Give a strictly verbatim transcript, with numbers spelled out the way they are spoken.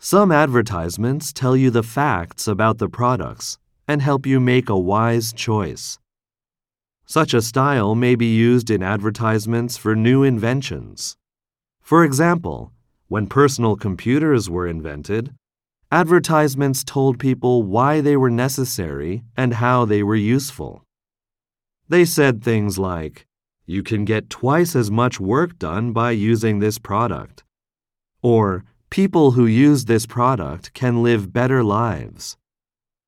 Some advertisements tell you the facts about the products and help you make a wise choice. Such a style may be used in advertisements for new inventions. For example, when personal computers were invented, advertisements told people why they were necessary and how they were useful. They said things like, "You can get twice as much work done by using this product," or "People who use this product can live better lives."